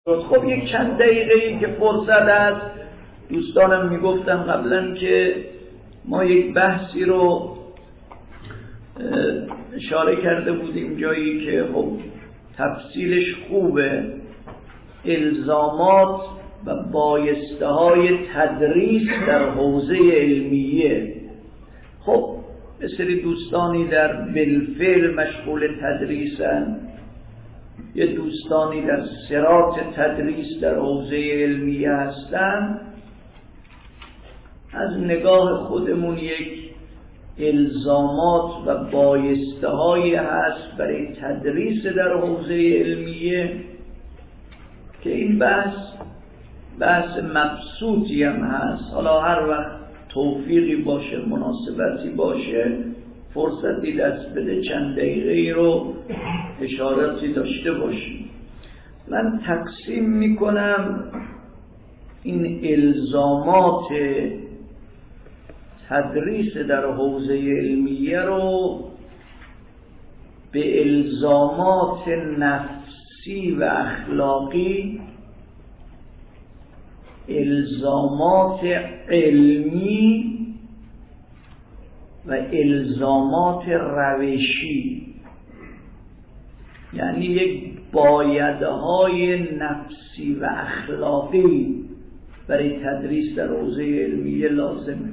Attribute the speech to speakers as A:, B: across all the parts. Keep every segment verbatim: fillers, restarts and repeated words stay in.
A: خب یک چند دقیقه‌ای که فرصت هست، دوستانم میگفتم قبلا که ما یک بحثی رو اشاره کرده بودیم جایی که خب تفصیلش خوبه، الزامات و بایسته های تدریس در حوزه علمیه. خب به سری دوستانی در بالفعل مشغول تدریسن، یه دوستانی در صراط تدریس در حوزه علمیه هستن. از نگاه خودمون یک الزامات و بایسته هایی هست برای تدریس در حوزه علمیه که این بحث بحث مبسوطی هم هست. حالا هر وقت توفیقی باشه، مناسبتی باشه، فرصتی دست بده چند دقیقه رو اشاراتی داشته باشیم. من تقسیم میکنم این الزامات تدریس در حوزه علمیه رو به الزامات نفسی و اخلاقی، الزامات علمی و الزامات روشی، یعنی یک بایدهای نفسی و اخلاقی برای تدریس در حوزه علمیه لازمه.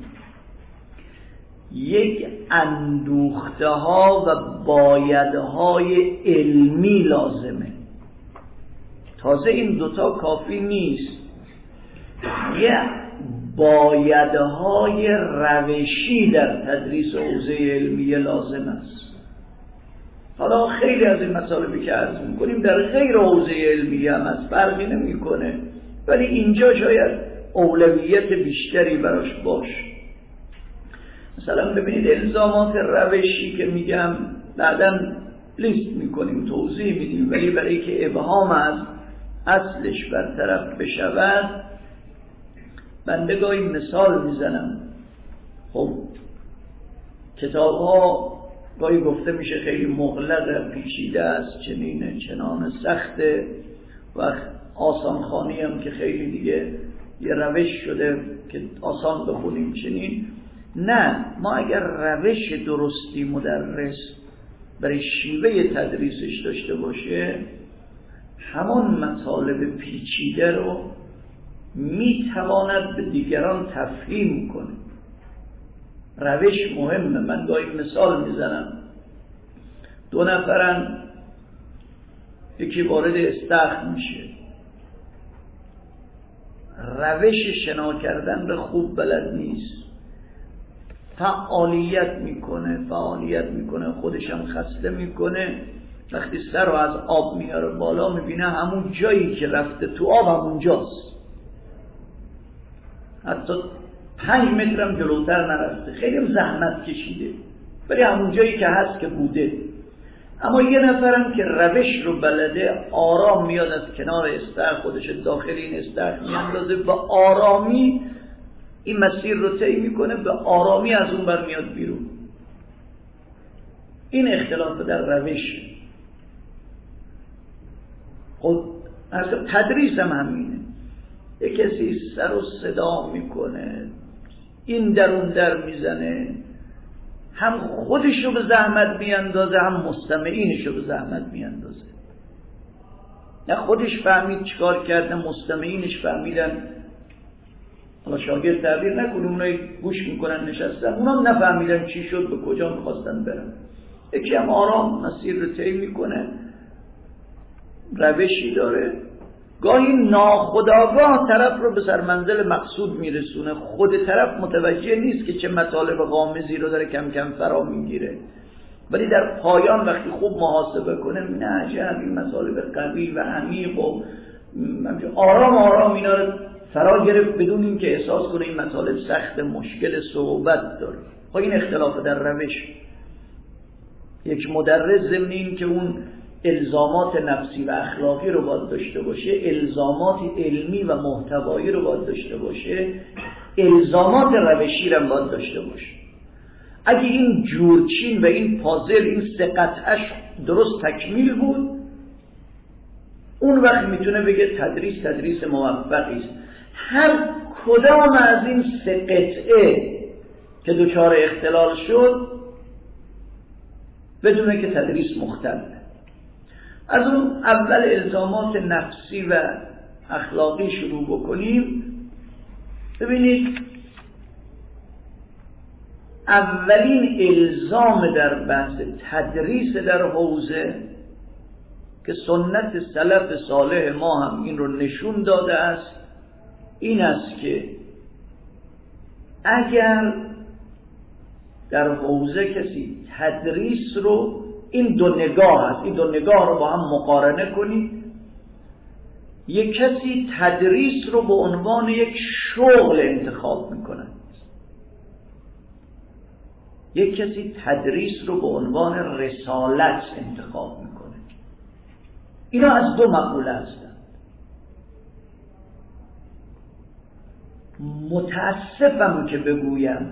A: یک اندوخته ها و بایدهای علمی لازمه. تازه این دوتا کافی نیست، یه بایدهای روشی در تدریس حوزه علمیه لازم است. حالا خیلی از این مطالبی که عرض میکنیم در غیر حوزه علمیه هم از فرقی نمیکنه، ولی اینجا شاید اولویت بیشتری براش باشه. مثلا ببینید الزامات روشی که میگم بعداً لیست میکنیم، توضیح میدیم، ولی برای که ابهام از اصلش برطرف بشود بنده گاهی مثال میزنم. خب کتاب ها گاهی گفته میشه خیلی مغلق، پیچیده است، چنینه چنان سخته، و آسان خوانی هم که خیلی دیگه یه روش شده که آسان بخونیم چنین. نه، ما اگر روش درستی مدرس برای شیوه تدریسش داشته باشه، همان مطالب پیچیده رو میتواند به دیگران تفهیم کنه. روش مهمه. من گاهی مثال میزنم، دو نفرن، یکی وارد استخر میشه، روش شنا کردن به خوب بلد نیست، فعالیت میکنه فعالیت میکنه خودشم خسته میکنه. وقتی سر رو از آب میاره بالا میبینه همون جایی که رفته تو آب همون جاست، حتی پنج مترم جلوتر نرفته، خیلی زحمت کشیده، ولی همون جایی که هست که بوده. اما یه نفرم که روش رو بلده، آرام میاد از کنار استخر خودش داخل این استخر میاندازه، به آرامی این مسیر رو طی میکنه، به آرامی از اون بر میاد بیرون. این اختلاف در روش. خب اصلا تدریس هم همینه. یک کسی سر و صدا میکنه، این در اون در میزنه، هم خودشو به زحمت میاندازه، هم مستمعینشو به زحمت میاندازه. نه خودش فهمید چیکار کرده، مستمعینش فهمیدن. حالا شاگرد تعبیر نکنه، اونایی گوش میکنن نشستن، اونا نفهمیدن چی شد، به کجا میخواستن برن. یکی هم آرام مسیر رو طی میکنه، روشی داره، گاهی ناخودآگاه طرف رو به سرمنزل مقصود میرسونه، خود طرف متوجه نیست که چه مطالب غامضی رو داره کم کم فرا میگیره، ولی در پایان وقتی خوب محاسبه کنه نه عجب این مطالب قوی و عمیق و آرام آرام اینا رو فرا گرفت بدون این که احساس کنه این مطالب سخت، مشکل، صعوبت داره. خب این اختلاف در روش. یک مدرس ضمن این که اون الزامات نفسی و اخلاقی رو باید داشته باشه، الزامات علمی و محتوایی رو باید داشته باشه، الزامات روشی رو باید داشته باشه. اگه این جورچین و این پازل، این سه قطعش درست تکمیل بود، اون وقت میتونه بگه تدریس تدریس موفقی است. هر کدام از این سه قطعه که دچار اختلال شد بدونه که تدریس مختلفه. از اون اول الزامات نفسی و اخلاقی شروع بکنیم. ببینید اولین الزام در بحث تدریس در حوزه که سنت سلف صالح ما هم این رو نشون داده است این است که اگر در حوزه کسی تدریس رو، این دو نگاه هست، این دو نگاه رو با هم مقارنه کنید. یک کسی تدریس رو به عنوان یک شغل انتخاب میکنه، یک کسی تدریس رو به عنوان رسالت انتخاب میکنه. اینا از دو مقوله هستن. متاسفم که بگویم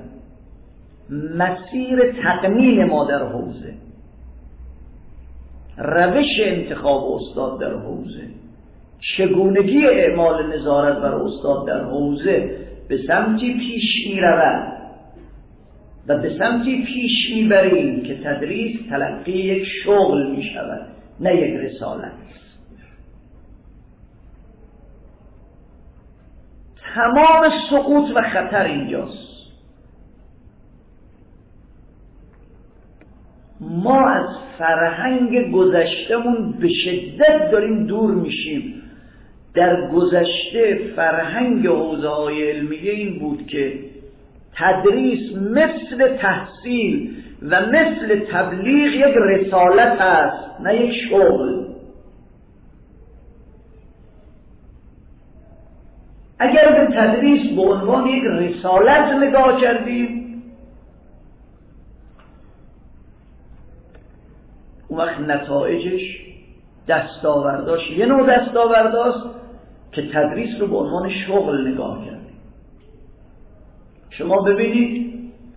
A: مسیر تقنین ما در حوزه، روش انتخاب استاد در حوزه، چگونگی اعمال نظارت بر استاد در حوزه به سمتی پیش می رود و به سمتی پیش می بریم که تدریس تلقی یک شغل می شود نه یک رسالت. تمام سقوط و خطر اینجاست. ما از فرهنگ گذشتمون به شدت داریم دور میشیم. در گذشته فرهنگ حوزه‌های علمیه این بود که تدریس مثل تحصیل و مثل تبلیغ یک رسالت است نه یک شغل. اگر به تدریس به عنوان یک رسالت نگاه کردیم اون وقت نتایجش دستاورداش یه نوع دستاورداست که تدریس رو به عنوان شغل نگاه کردیم. شما ببینید،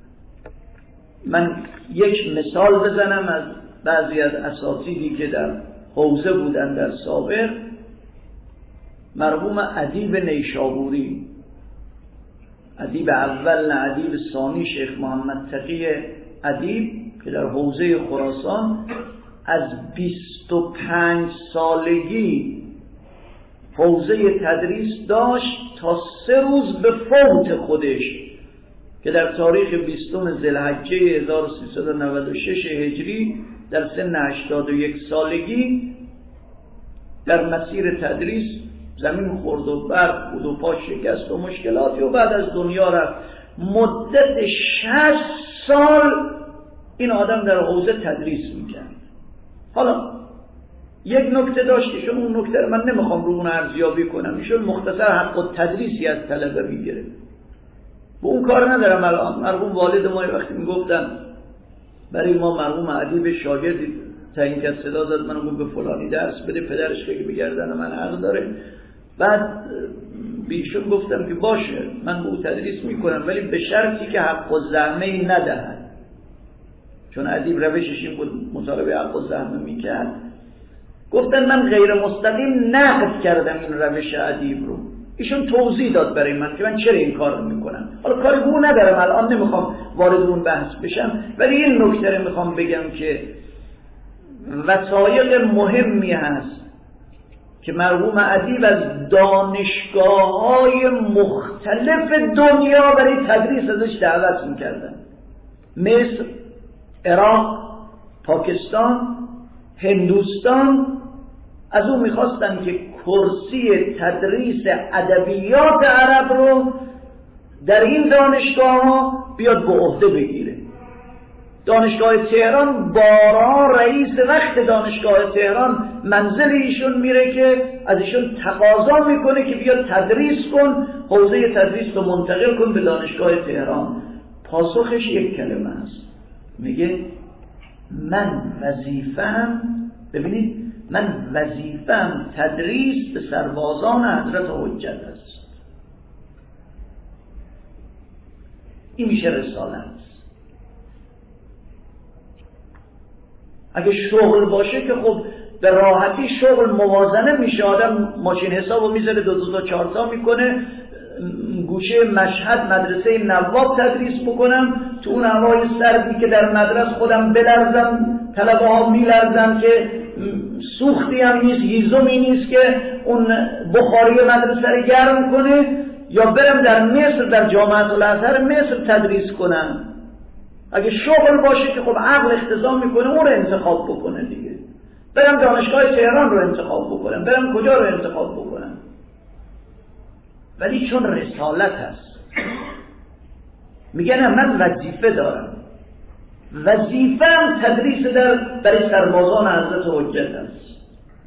A: من یک مثال بزنم از بعضی از اساتیدی که در حوزه بودن در سابق. مرحوم ادیب نیشابوری، ادیب اول نه ادیب ثانی، شیخ محمد تقی ادیب که در حوزه خراسان از بیست و پنج سالگی حوزه تدریس داشت تا سه روز به فوت خودش که در تاریخ بیستم ذوالحجه هزار و سیصد و نود و شش هجری در سن هشتاد و یک سالگی در مسیر تدریس زمین خورد و برق بود و پا شکست و مشکلاتی و بعد از دنیا رفت. مدت شصت سال این آدم در حوزه تدریس میکرد. حالا یک نکته داشت که شما اون نکته رو من نمیخوام رو اون ارزیابی کنم، ایشون مختصر حق و تدریسی از طلبه میگیره. به اون کار ندارم. الان مرحوم والد ما وقتی میگفتن برای ما مرحوم ادیب شاگردی تعیین کرد، صدا داد منو گفت به فلانی درس بده، پدرش بگه بگردن من حق داره. بعد بیشون گفتم که باشه من به او تدریس میکنم ولی به شرطی که حق و زحمه ندهد، چون ادیب روشش این بود مطالبه حق و زحمه میکرد. گفتن من غیر مستقیم نقد کردم این روش ادیب رو. ایشون توضیح داد برای من که من چرا این کار رو میکنم. حالا کاری به اون ندارم، الان نمیخوام وارد اون بحث بشم، ولی این نکته رو میخوام بگم که وسایل مهمی هست که مرحوم ادیب از دانشگاه‌های مختلف دنیا برای تدریس ازش دعوت میکردن. مصر، عراق، پاکستان، هندوستان از اون میخواستن که کرسی تدریس ادبیات عرب رو در این دانشگاه ها بیاد به عهده بگیره. دانشگاه تهران بارها رئیس وقت دانشگاه تهران منزل ایشون میره که از ایشون تقاضا میکنه که بیاد تدریس کن، حوزه تدریس رو منتقل کن به دانشگاه تهران. پاسخش یک کلمه است، میگه من وظیفه‌ام، ببینید من وظیفه‌ام تدریس به سربازان حضرت حجت است. این میشه رسالت. اگه شغل باشه که خب به راحتی شغل موازنه میشه. آدم ماشین حسابو میذاره دو دو تا چهار تا میکنه، گوشه مشهد مدرسه نواب تدریس بکنم، تو اون هوای سردی که در مدرسه خودم بلرزم، طلبه ها میلرزن که سوختی هم نیست، هیزمی نیست که اون بخاری مدرسه رو گرم کنه، یا برم در مصر در جامعه الازهر مصر تدریس کنم. اگه شغل باشه که خب عقل اختزام میکنه اون رو انتخاب بکنه دیگه. برم دانشگاه تهران رو انتخاب بکنم، برم کجا رو انتخاب بکنم. ولی چون رسالت هست میگن من وظیفه دارم، وظیفه‌ام تدریس در برای سربازان حضرت حجت است.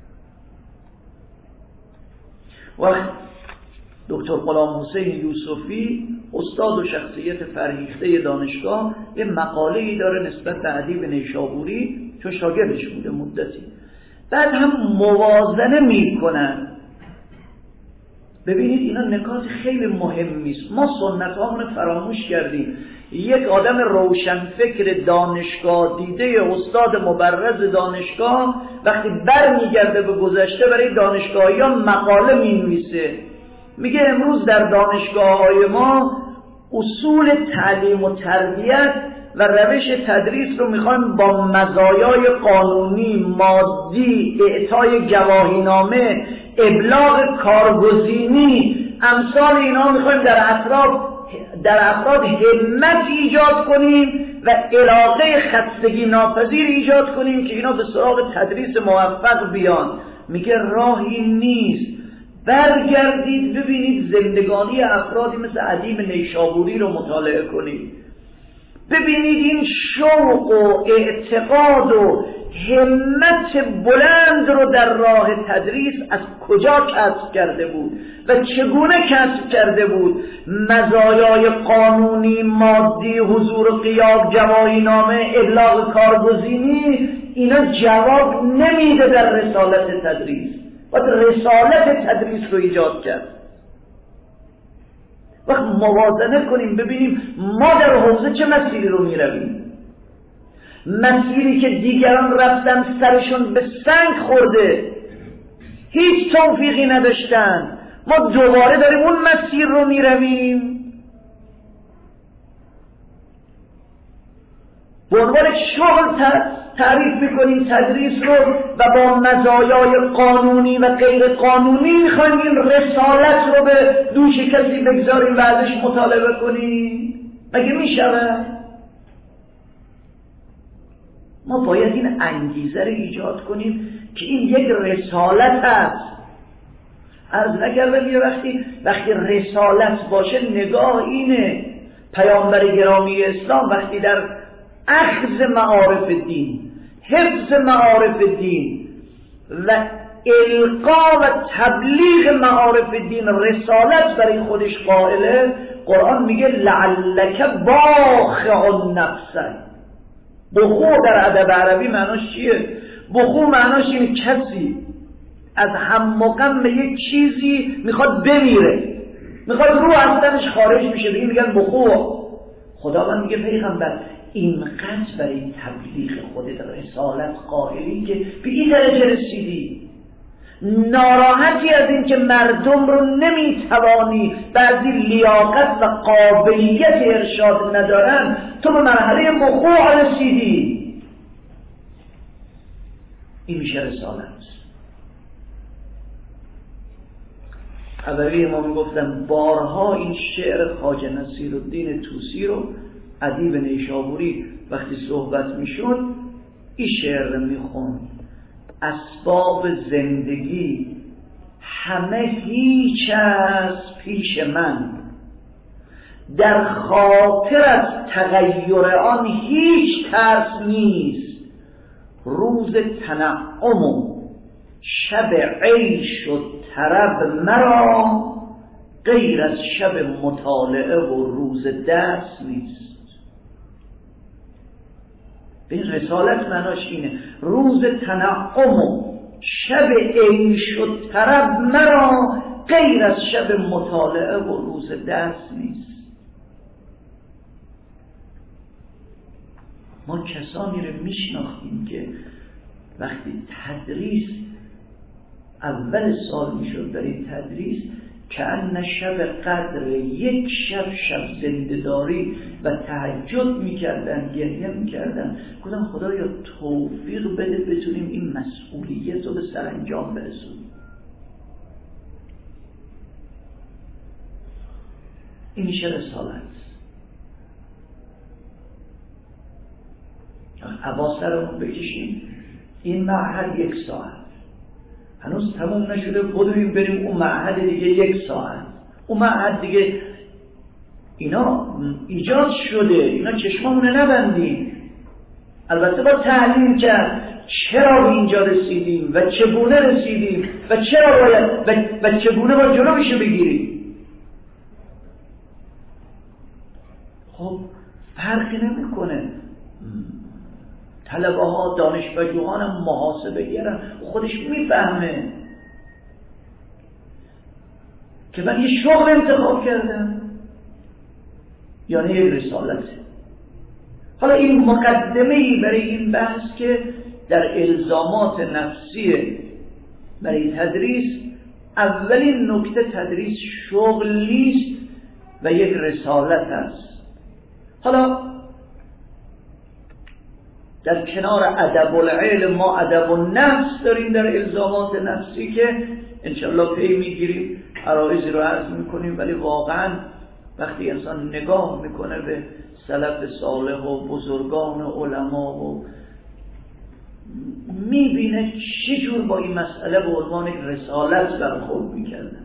A: وقت دکتر غلام حسین یوسفی استاد و شخصیت فرهیخته دانشگاه یه مقاله‌ای داره نسبت به ادیب نیشابوری، چون شاگردش بوده مدتی، بعد هم موازنه میکنن. ببینید اینا نکات خیلی مهمی است. ما سنت هامون فراموش کردیم. یک آدم روشنفکر دانشگاه دیده استاد مبرز دانشگاه وقتی بر میگرده به گذشته برای دانشگاهی ها مقاله می نویسه، میگه امروز در دانشگاه های ما اصول تعلیم و تربیت و روش تدریس رو میخوان با مزایای قانونی، مادی، اعطای گواهینامه، ابلاغ کارگزینی، امثال اینا میخوایم در اطراف در افراد همت ایجاد کنیم و علاقه خستگی ناپذیر ایجاد کنیم که اینا به سراغ تدریس موفق بیان. میگه راهی نیست. برگردید ببینید زندگانی افرادی مثل ادیب نیشابوری رو مطالعه کنید، ببینید این شوق و اعتقاد و همت بلند رو در راه تدریس از کجا کسب کرده بود و چگونه کسب کرده بود. مزایای قانونی، مادی، حضور غیاب، گواهینامه، ابلاغ کارگزینی، اینا جواب نمیده در رسالت تدریس. باید رسالت تدریس رو ایجاد کرد. وقت موازنه کنیم ببینیم ما در حوزه چه مسیری رو میرویم. مسیری که دیگران رفتن سرشون به سنگ خورده، هیچ توفیقی نداشتن، ما دوباره داریم اون مسیر رو میرویم. به عنوان شغل تعریف میکنیم تدریس رو و با مزایای قانونی و غیر قانونی میخوایم این رسالت رو به دوش کسی بگذاریم و ازش مطالبه کنیم. مگه میشود؟ ما باید این انگیزه رو ایجاد کنیم که این یک رسالت است. عرض نکردم یه وقتی وقتی رسالت باشه نگاه اینه. پیامبر گرامی اسلام وقتی در اخذ معارف دین، حفظ معارف دین و القا و تبلیغ معارف دین رسالت برای خودش قائله، قرآن میگه لعلک باخع نفسک. بخو در ادب عربی معناش چیه؟ بخو معناش اینه کسی از هم و غم به یک چیزی میخواد بمیره، میخواد رو از تنش خارج میشه، دیگه میگن بخو. خداوند میگه پیغمبر اینقدر برای تبلیغ خودت رسالت قائلی که به این درجه رسیدی، ناراحتی از این که مردم رو نمیتوانی، بعضی لیاقت و قابلیت ارشاد ندارن، تو به مرحله بخوع رسیدی. این میشه رسالت. اولی ما میگفتم بارها این شعر خواجه نصیرالدین طوسی رو ادیب نیشابوری وقتی صحبت میشد این شعر رو میخوند: اسباب زندگی همه هیچ از پیش من، در خاطر از تغییر آن هیچ ترس نیست. روز تنعم و شب عیش و طرب مرا، غیر از شب مطالعه و روز درس نیست. به رسالت معناش اینه: روز تنعم و شب عیش و طرب مرا، غیر از شب مطالعه و روز درس نیست. ما کسانی رو میشناختیم که وقتی تدریس اول سال میشد در این تدریس که ان شب قدر یک شب شب زنده‌داری و تهجد میکردن، گریه میکردن. گفتم خدایا توفیق بده بتونیم این مسئولیت رو به سرانجام برسونیم. این میشه رسالت. حواسرمون بکشیم. این معهد یک ساعت هنوز تموم نشده، بدویم بریم اون معهد دیگه یک ساعت. اون معهد دیگه اینا ایجاد شده، اینا چشممونه نبندیم. البته با تعلیم کرد چرا به اینجا رسیدیم و چگونه رسیدیم و چرا باید و, و چگونه باید جلوشو بگیریم. خب فرقی نمیکنه. طلبه ها دانشپژوهان هم محاسبه گرن، خودش میفهمه که من یه شغل انتخاب کردم یعنی یک رسالته. حالا این مقدمه‌ای برای این بحث که در الزامات نفسی برای تدریس اولین نکته تدریس شغل نیست و یک رسالت است. حالا در کنار ادب العلم ما ادب النفس داریم در الزامات نفسی که انشاءالله پی میگیریم، عرایضی رو عرض میکنیم. ولی واقعا وقتی انسان نگاه میکنه به سلف صالح و بزرگان علما و میبینه چجور با این مسئله به عنوان رسالت برخورد میکردن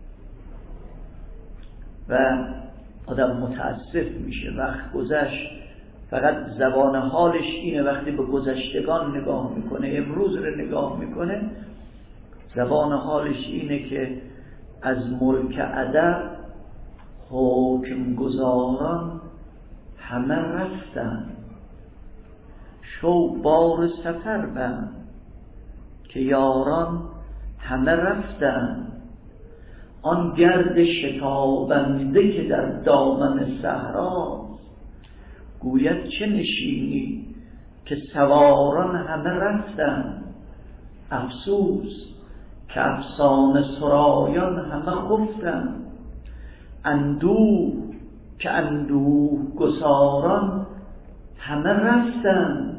A: و آدم متاسف میشه. وقت گذشت فقط زبان حالش اینه، وقتی به گذشتگان نگاه میکنه، امروز رو نگاه میکنه، زبان حالش اینه که از ملک ادب حکم گزاران همه رفتن، شو بار سفر بند که یاران همه رفتن. آن گرد شتابنده که در دامن صحرا گوید چه نشینی که سواران همه رفتن. افسوس که افسانه سرایان همه خفتن. اندوه که اندوه گساران همه رفتن.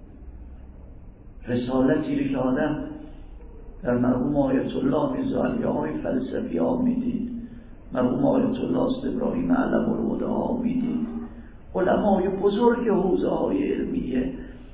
A: رسالتی که آدم در مرحوم آیت الله میرزا علی‌های فلسفی ها میدید، مرحوم آیت الله ابراهیم علم الهدی ها میدید، علمای بزرگ حوزه های علمیه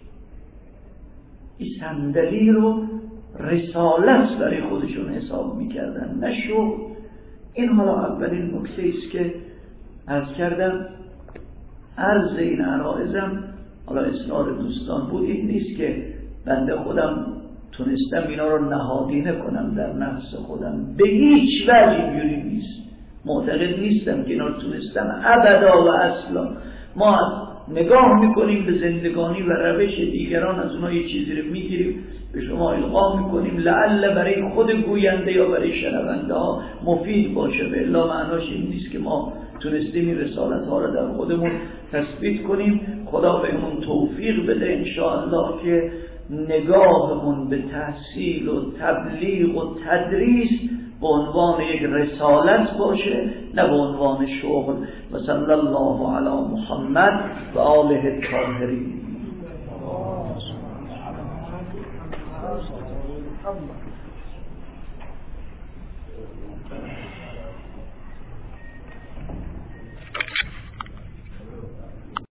A: این صندلی رو رسالت برای خودشون حساب میکردن، نه شغل. این حالا اولین نکته است که عرض کردم. عرض این عرائزم حالا اصرار دوستان بود، این نیست که بنده خودم تونستم اینا رو نهادینه کنم در نفس خودم، به هیچ وجه اینجوری نیست. معتقد نیستم که اینا رو تونستم ابدا و اصلا. ما نگاه میکنیم به زندگانی و روش دیگران، از اونها یه چیزی رو میگیریم به شما القا میکنیم، لعل برای خود گوینده یا برای شنونده ها مفید باشه. به الا معناش این نیست که ما تونستیم این رسالت ها رو در خودمون تثبیت کنیم. خدا بهمون توفیق بده انشاءالله که نگاهمون به تحصیل و تبلیغ و تدریس به عنوان یک رسالت باشه، نه به عنوان شغل. و صلی الله علی محمد و آله الطاهرین.